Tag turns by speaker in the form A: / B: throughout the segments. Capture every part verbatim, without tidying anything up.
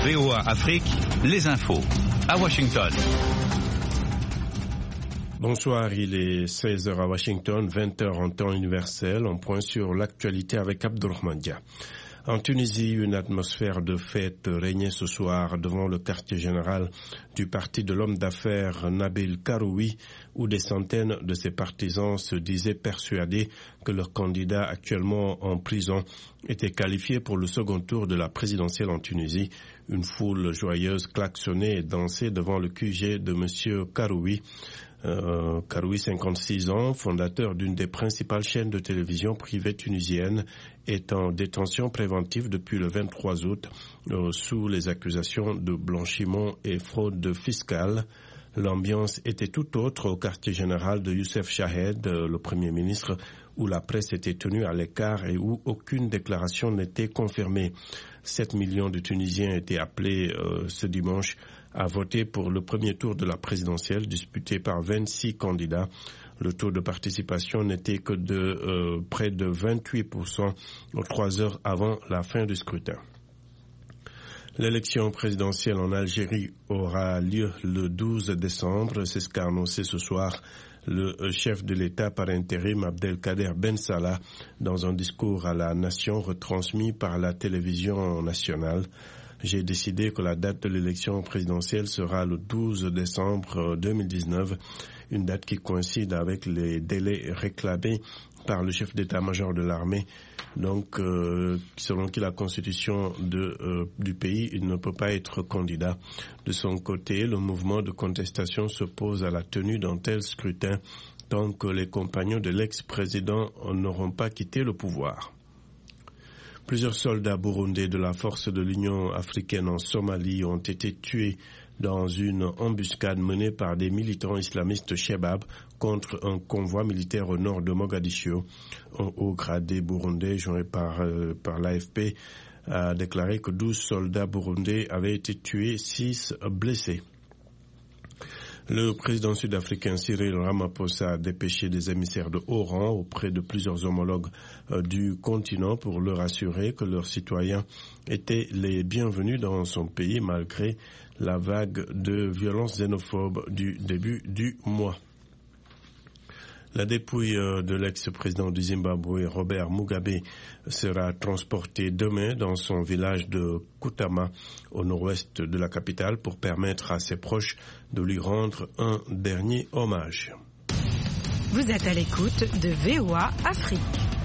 A: V O A Afrique, les infos. À Washington.
B: Bonsoir, il est seize heures à Washington, vingt heures en temps universel. On point sur l'actualité avec Abdourahmane Dia. En Tunisie, une atmosphère de fête régnait ce soir devant le quartier général du parti de l'homme d'affaires Nabil Karoui, où des centaines de ses partisans se disaient persuadés que leur candidat actuellement en prison était qualifié pour le second tour de la présidentielle en Tunisie. Une foule joyeuse klaxonnait et dansait devant le Q G de M. Karoui. Euh, Karoui, cinquante-six ans, fondateur d'une des principales chaînes de télévision privées tunisiennes, est en détention préventive depuis le vingt-trois août euh, sous les accusations de blanchiment et fraude fiscale. L'ambiance était tout autre au quartier général de Youssef Chahed, euh, le Premier ministre, où la presse était tenue à l'écart et où aucune déclaration n'était confirmée. sept millions de Tunisiens étaient appelés euh, ce dimanche à voter pour le premier tour de la présidentielle disputé par vingt-six candidats. Le taux de participation n'était que de euh, près de vingt-huit pour cent trois heures avant la fin du scrutin. L'élection présidentielle en Algérie aura lieu le douze décembre. C'est ce qu'a annoncé ce soir le chef de l'État par intérim Abdelkader Ben Salah dans un discours à la nation retransmis par la télévision nationale. J'ai décidé que la date de l'élection présidentielle sera le douze décembre deux mille dix-neuf, une date qui coïncide avec les délais réclamés par le chef d'état-major de l'armée, donc euh, selon qui la constitution de, euh, du pays, il ne peut pas être candidat. De son côté, le mouvement de contestation s'oppose à la tenue d'un tel scrutin tant que les compagnons de l'ex-président n'auront pas quitté le pouvoir. Plusieurs soldats burundais de la force de l'Union africaine en Somalie ont été tués dans une embuscade menée par des militants islamistes Shebab contre un convoi militaire au nord de Mogadiscio. Un haut gradé burundais joint par, euh, par l'A F P a déclaré que douze soldats burundais avaient été tués, six blessés. Le président sud-africain Cyril Ramaphosa a dépêché des émissaires de haut rang auprès de plusieurs homologues euh, du continent pour leur assurer que leurs citoyens étaient les bienvenus dans son pays malgré la vague de violences xénophobes du début du mois. La dépouille de l'ex-président du Zimbabwe, Robert Mugabe, sera transportée demain dans son village de Kutama, au nord-ouest de la capitale, pour permettre à ses proches de lui rendre un dernier hommage.
C: Vous êtes à l'écoute de V O A Afrique.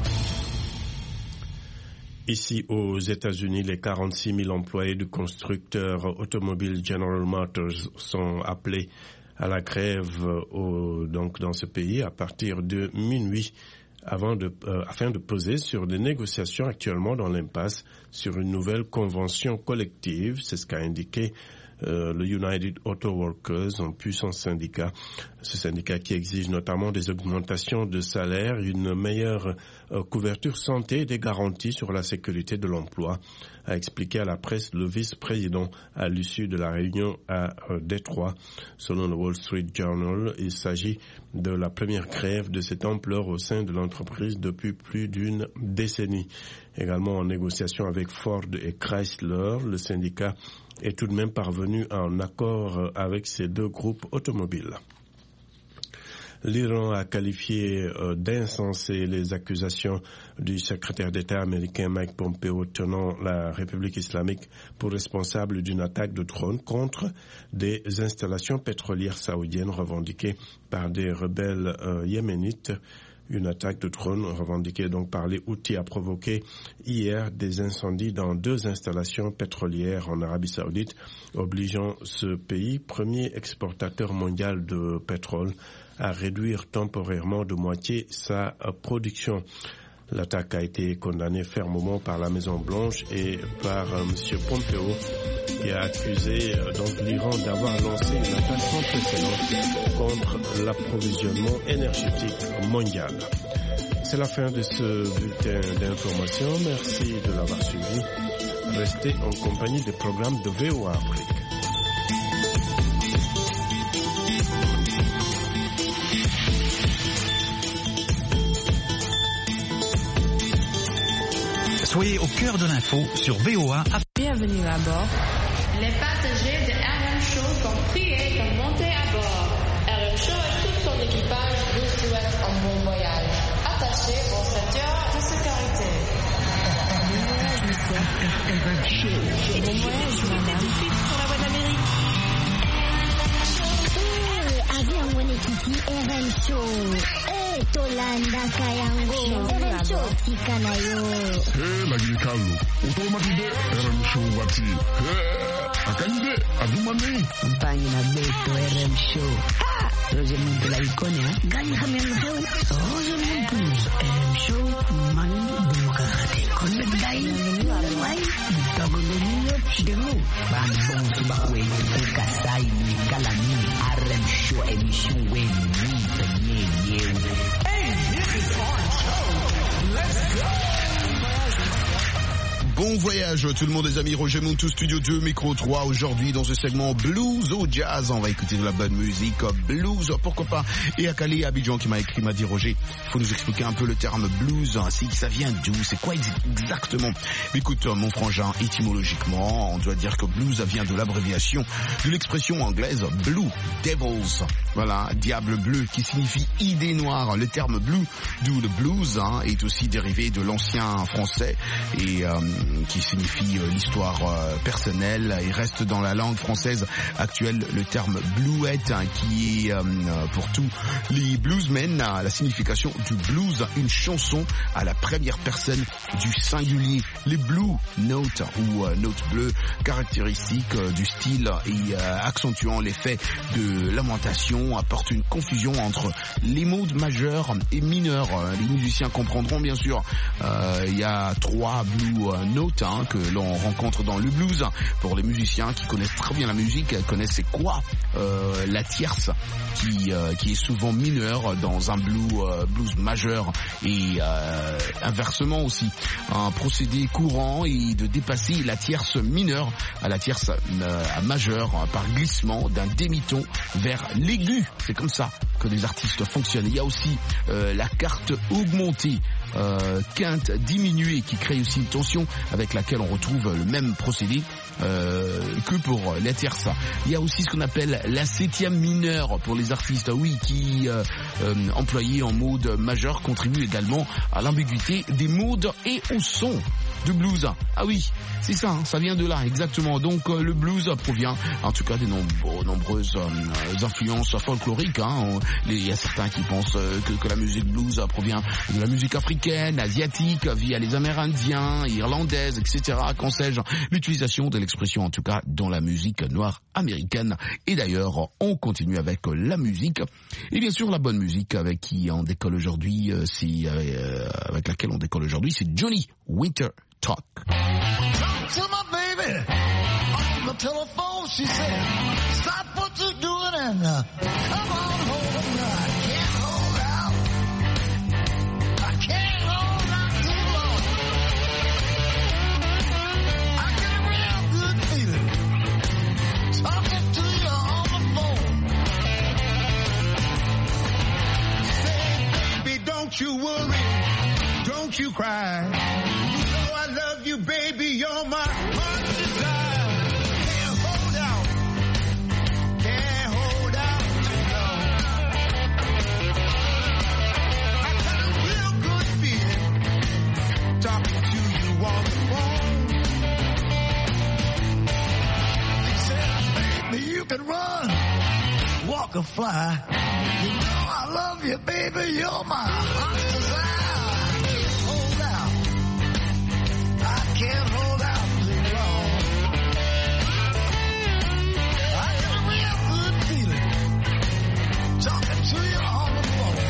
B: Ici aux États-Unis, les quarante-six mille employés du constructeur automobile General Motors sont appelés à la grève au, donc dans ce pays à partir de minuit avant de, euh, afin de peser sur des négociations actuellement dans l'impasse sur une nouvelle convention collective. C'est ce qu'a indiqué euh, le United Auto Workers, un puissant syndicat. Ce syndicat qui exige notamment des augmentations de salaire, une meilleure euh, couverture santé et des garanties sur la sécurité de l'emploi, a expliqué à la presse le vice-président à l'issue de la réunion à euh, Détroit. Selon le Wall Street Journal, il s'agit de la première grève de cette ampleur au sein de l'entreprise depuis plus d'une décennie. Également en négociation avec Ford et Chrysler, le syndicat est tout de même parvenu à un accord avec ces deux groupes automobiles. L'Iran a qualifié euh, d'insensées les accusations du secrétaire d'État américain Mike Pompeo tenant la République islamique pour responsable d'une attaque de drone contre des installations pétrolières saoudiennes revendiquées par des rebelles euh, yéménites. Une attaque de drone revendiquée donc par les Houthis a provoqué hier des incendies dans deux installations pétrolières en Arabie Saoudite, obligeant ce pays, premier exportateur mondial de pétrole, à réduire temporairement de moitié sa production. L'attaque a été condamnée fermement par la Maison-Blanche et par euh, M. Pompeo, qui a accusé euh, donc l'Iran d'avoir lancé une attaque sans précédent contre l'approvisionnement énergétique mondial. C'est la fin de ce bulletin d'information. Merci de l'avoir suivi. Restez en compagnie des programmes de V O A Afrique.
A: Soyez au cœur de l'info sur V O A Afrique.
C: Bienvenue à bord.
D: Les passagers de R M Show sont priés de monter à bord. R M Show et tout son équipage vous souhaitent un bon voyage. Attachez vos ceintures de sécurité.
C: Bon voyage, monsieur. R M Show. Bon voyage, madame. Tout de suite sur la voie d'Amérique.
E: Avion Monekiti R M Show. Eh, Tolanda Kayango. R M Show, Tikanayo.
F: Eh, lagi kalu. Otomati de R M Show wati. Eh, akande, adumane.
G: Mpanyi na beto R M Show. Ah, Roger Muntu la ikone, ha? Gali kame mkeu. Roger Muntu. R M Show, mani buka kate. Kone dai. Wai, bitago leniyo chidemu. Bani bon subakwe. Buka sai ni kalani. R M Show emission wen. Ni penye yewe.
H: Hey, this is our show. Let's go.
I: Bon voyage tout le monde les amis, Roger Muntu, Studio deux, Micro trois. Aujourd'hui dans ce segment Blues au Jazz, on va écouter de la bonne musique, blues, pourquoi pas. Et Akali Abidjan qui m'a écrit, m'a dit Roger, il faut nous expliquer un peu le terme blues, ainsi que ça vient d'où, c'est quoi exactement. Écoute mon frangin, étymologiquement, on doit dire que blues vient de l'abréviation de l'expression anglaise Blue Devils, voilà, diable bleu, qui signifie idée noire. Le terme blue, d'où le blues, hein, est aussi dérivé de l'ancien français et euh, qui signifie euh, l'histoire euh, personnelle et reste dans la langue française actuelle le terme bluette, hein, qui est euh, pour tous les bluesmen la signification du blues, une chanson à la première personne du singulier. Les blue notes ou euh, notes bleues, caractéristiques euh, du style et euh, accentuant l'effet de lamentation, apportent une confusion entre les modes majeurs et mineurs. Les musiciens comprendront bien sûr, euh, il y a trois blue euh, notes hein, que l'on rencontre dans le blues. Pour les musiciens qui connaissent très bien la musique, connaissent c'est quoi euh, la tierce qui euh, qui est souvent mineure dans un blues euh, blues majeur et euh, inversement aussi. Un procédé courant est de dépasser la tierce mineure à la tierce euh, majeure par glissement d'un demi-ton vers l'aigu. C'est comme ça que les artistes fonctionnent. Il y a aussi euh, la carte augmentée, euh, quinte diminuée, qui crée aussi une tension avec laquelle on retrouve le même procédé euh, que pour la tierce. Il y a aussi ce qu'on appelle la septième mineure pour les artistes, oui, qui euh, euh, employé en mode majeur contribue également à l'ambiguïté des modes et au son de blues. Ah oui, c'est ça, hein, ça vient de là, exactement. Donc euh, le blues provient en tout cas des nombreux, nombreuses euh, influences folkloriques. Hein. Il y a certains qui pensent euh, que, que la musique blues provient de la musique africaine, asiatique, via les Amérindiens, irlandaises, et cetera. Qu'en sais-je, l'utilisation de l'expression en tout cas dans la musique noire américaine. Et d'ailleurs, on continue avec la musique. Et bien sûr, la bonne musique avec qui on décolle aujourd'hui, euh, c'est, euh, avec laquelle on décolle aujourd'hui, c'est Johnny Winter Talk.
J: Talk to my baby on the telephone. She said, stop what you're doing and uh, come on home. I can't hold out. I can't hold out too long. I get a real good feeling talking to you on the phone. Say, baby, don't you worry, don't you cry. I love you, baby, you're my heart's desire. Can't hold out, can't hold out too long. I got a real good feeling talking to you on the phone. She said, baby, you can run, walk or fly. You know I love you, baby, you're my heart's desire. Can't hold out too long. I got a real good feeling talking to you on the phone.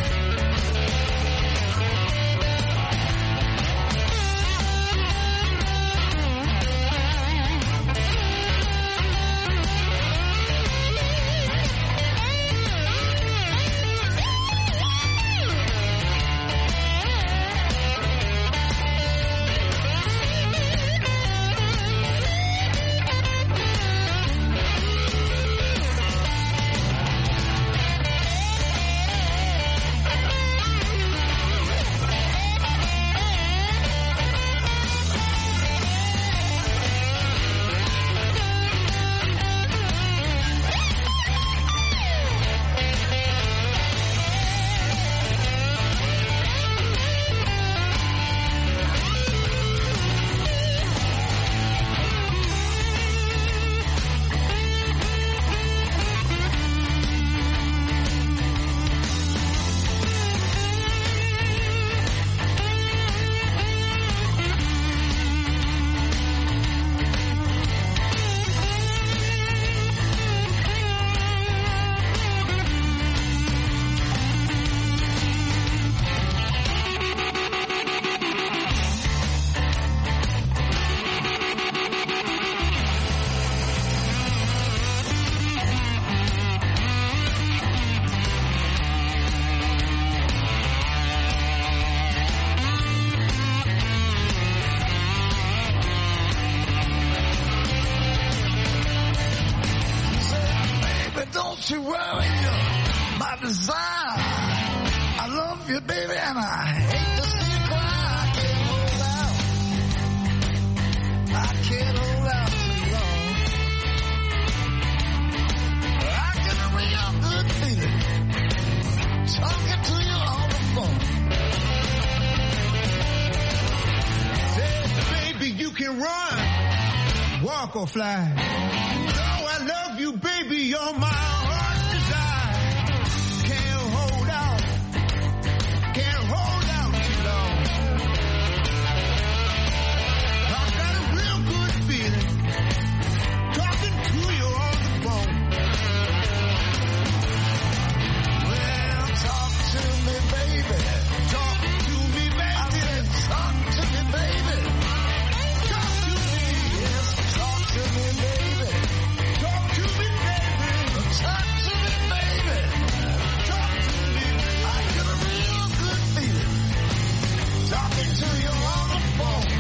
K: Don't you worry, you're my desire. I love you, baby, and I hate to see you cry. I can't hold out. I can't hold out too long. I get a real good feeling talking to you on the phone.
J: Say, baby, you can run, walk or fly. Oh, I love you, baby, you're my heart's desire. Can't hold out, can't hold out too long. I've got a real good feeling talking to you on the phone.
K: Well, talk to me, baby.
J: Talk to me, baby.
K: I said, talk to me, baby.
J: Talk to me.
K: Yes, talk to me, baby.
J: Talk to me, baby.
K: Talk to me, baby.
J: Talk to me.
K: I get a real good feeling talking to you on the phone.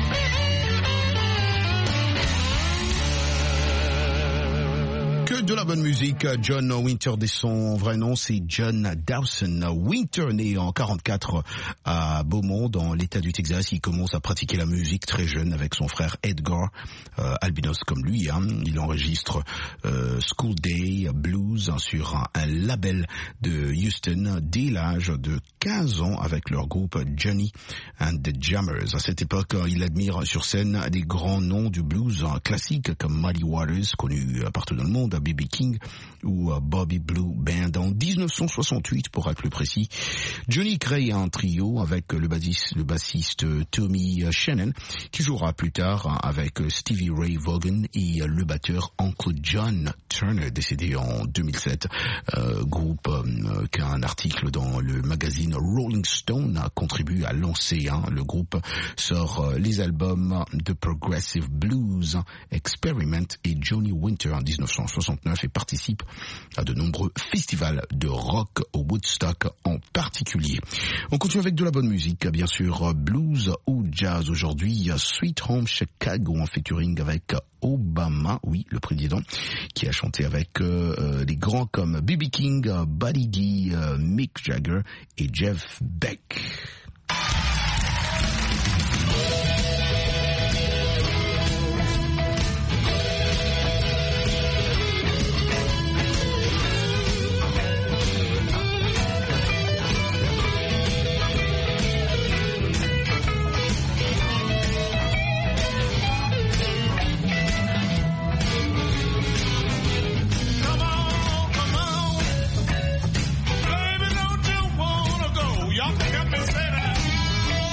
I: Que de la bonne musique. John Winter, de son vrai nom, c'est John Dawson Winter, né en quarante-quatre à Beaumont, dans l'État du Texas. Il commence à pratiquer la musique très jeune avec son frère Edgar, euh, albinos comme lui. Hein. Il enregistre euh, School Day Blues sur un, un label de Houston dès l'âge de quinze ans avec leur groupe Johnny and the Jammers. À cette époque, il admire sur scène des grands noms du blues classique comme Muddy Waters, connu partout dans le monde, B B King ou Bobby Blue Band. En dix-neuf cent soixante-huit, pour être plus précis, Johnny crée un trio avec le bassiste, le bassiste Tommy Shannon, qui jouera plus tard avec Stevie Ray Vaughan et le batteur Uncle John Turner, décédé en deux mille sept. Euh, groupe euh, qu'un article dans le magazine Rolling Stone a contribué à lancer. Hein. Le groupe sort euh, les albums de Progressive Blues, Experiment et Johnny Winter en dix-neuf cent soixante-neuf et participe à de nombreux festivals de rock au Woodstock en particulier. On continue avec de la bonne musique, bien sûr, blues ou jazz. Aujourd'hui, Sweet Home Chicago en featuring avec Obama, oui, le président, qui a chanté avec euh, des grands comme B B King, Buddy Guy, euh, Mick Jagger et Jeff Beck.
H: Y'all got me set out.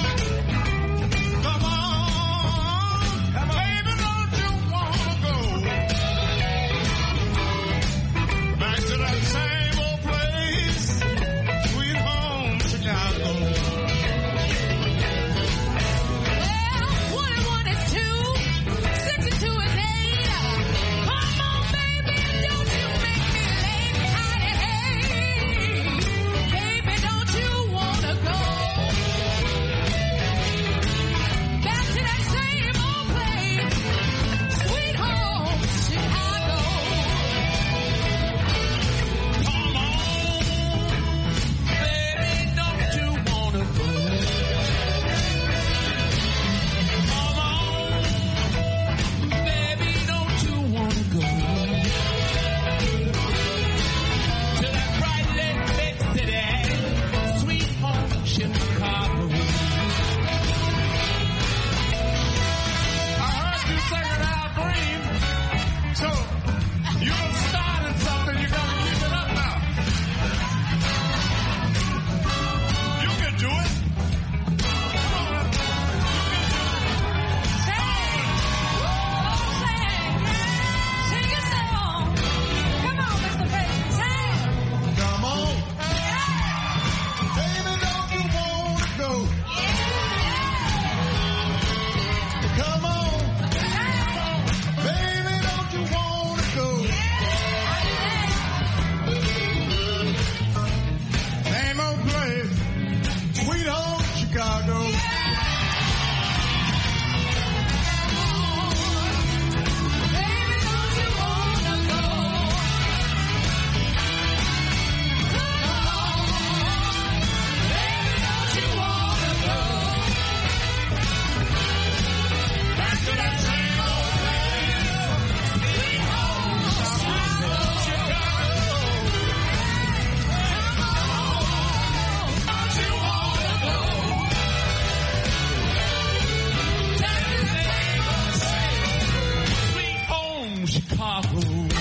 L: from Chicago.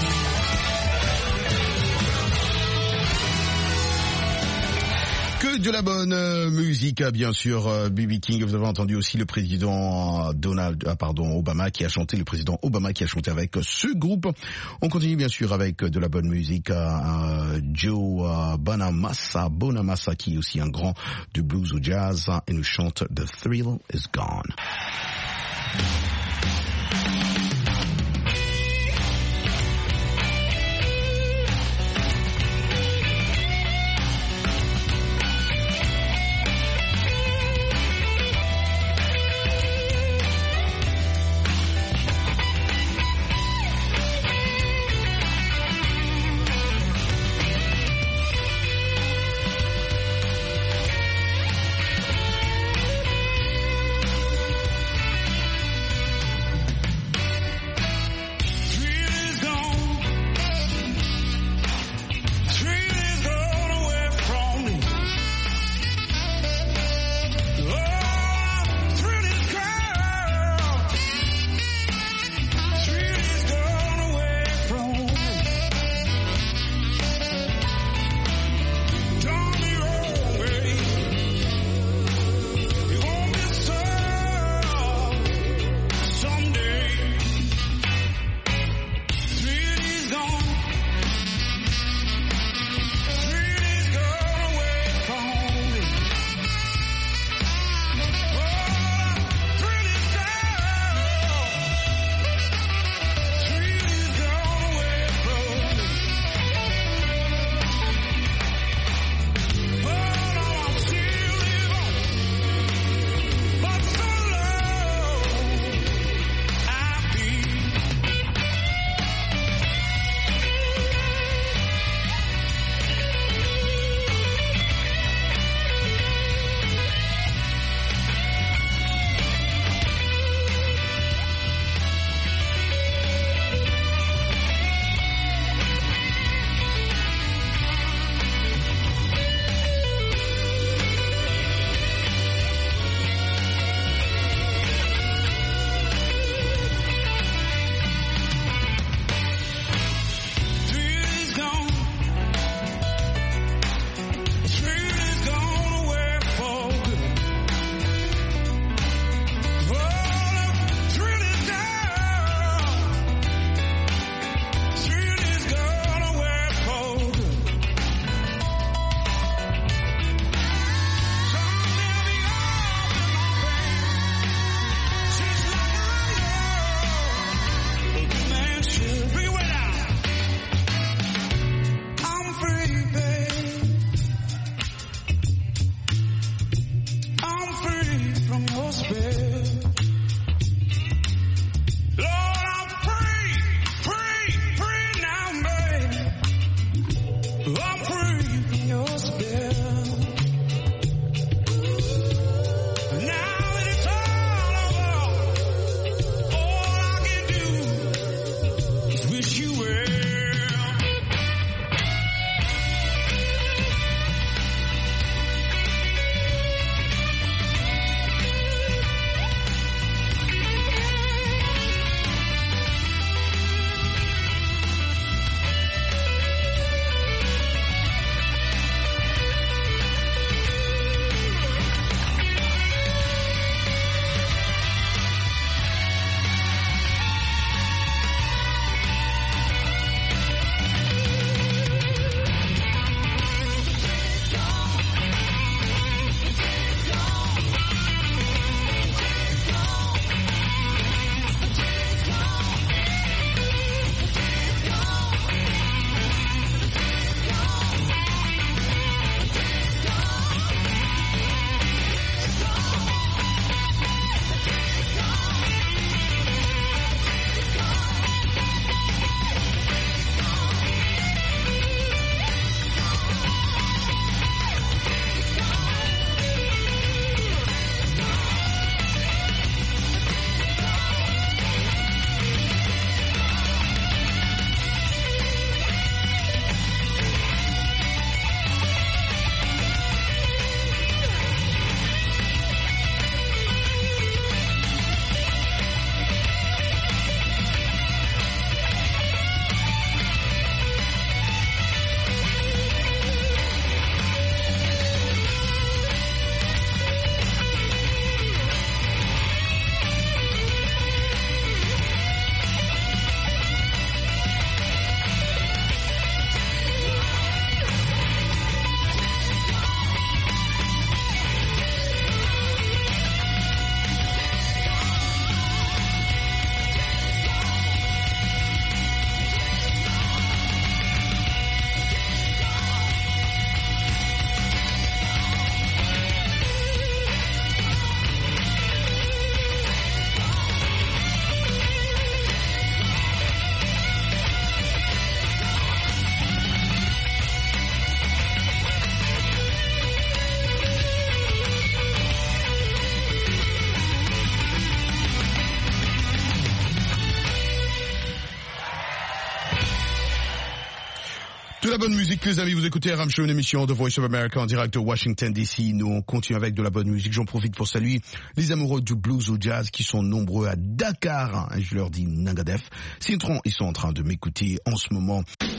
I: Que de la bonne euh, musique, bien sûr, euh, B B King. Vous avez entendu aussi le président Donald, ah, pardon, Obama qui a chanté, le président Obama qui a chanté avec ce groupe. On continue bien sûr avec de la bonne musique. Euh, euh, Joe euh, Bonamassa, Bonamassa qui est aussi un grand du blues au jazz et nous chante The Thrill Is Gone. De la bonne musique, les amis, vous écoutez R M Show, une émission de Voice of America en direct de Washington D C. Nous, on continue avec de la bonne musique. J'en profite pour saluer les amoureux du blues ou jazz qui sont nombreux à Dakar. Et je leur dis Nangadef. Cintron, ils sont en train de m'écouter en ce moment.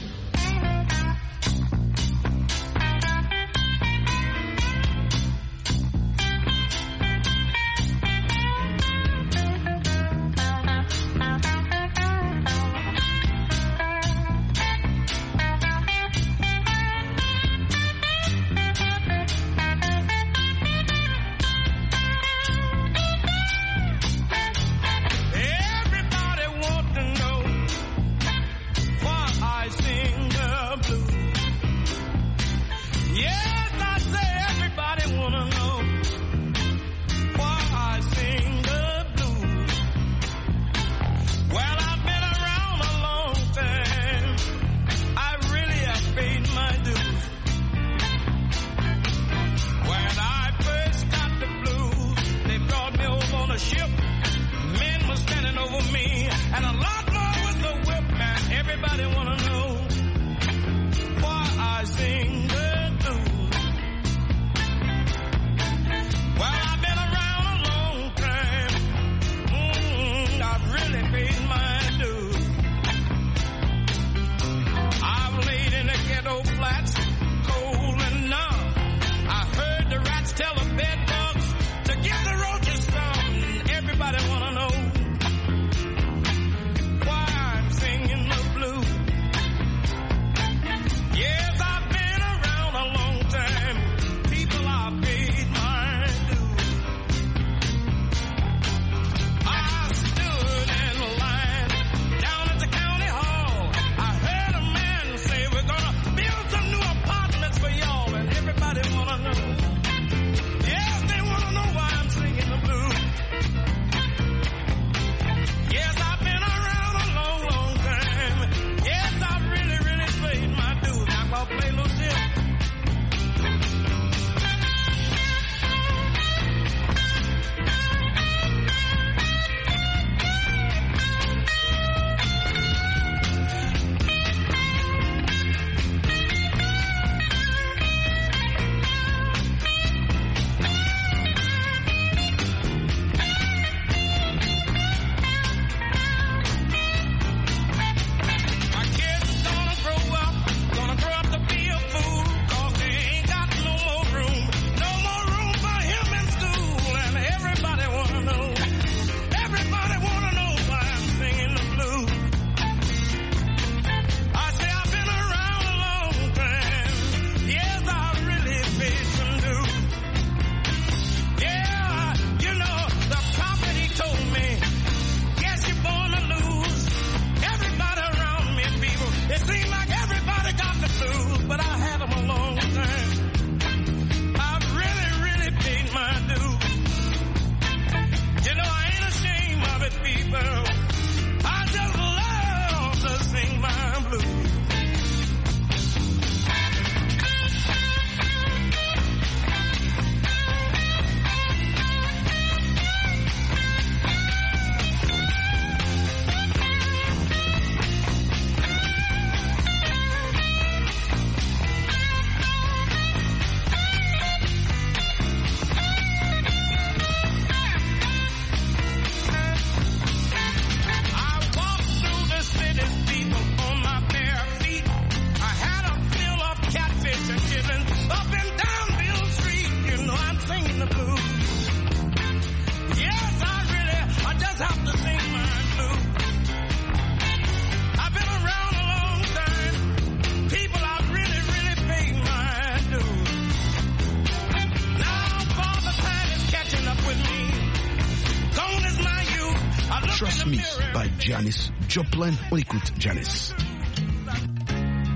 I: Trust Me by Janis Joplin. On écoute Janis.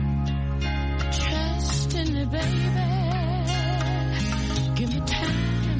L: Trust in me, baby. Give me time.